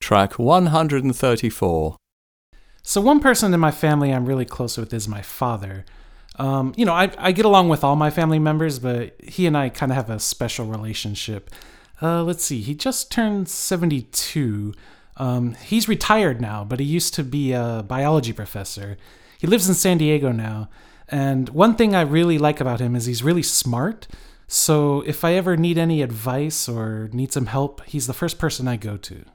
Track 134. So one person in my family I'm really close with is my father. I get along with all my family members, but he and I kind of have a special relationship. Let's see, he just turned 72. He's retired now, but he used to be a biology professor. He lives in San Diego now. And one thing I really like about him is he's really smart. So if I ever need any advice or need some help, he's the first person I go to.